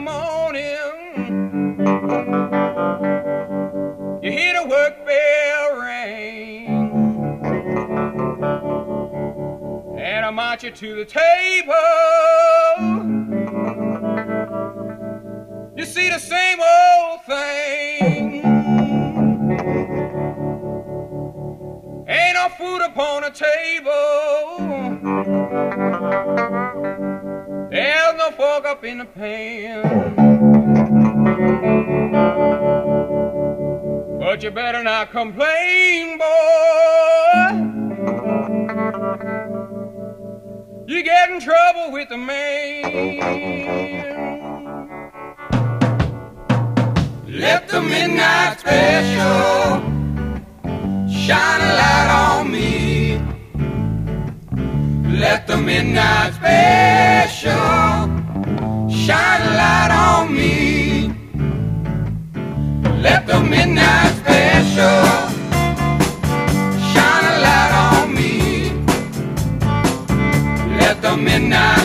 morning, you hear the work bell ring, and I march you to the table. You see the same old thing. Ain't no food upon the table. There's no fork up in the pan. But you better not complain, boy. You get in trouble with the man. Let the midnight special shine a light on me. Let the midnight special shine a light on me. Let the midnight special shine a light on me. Let the midnight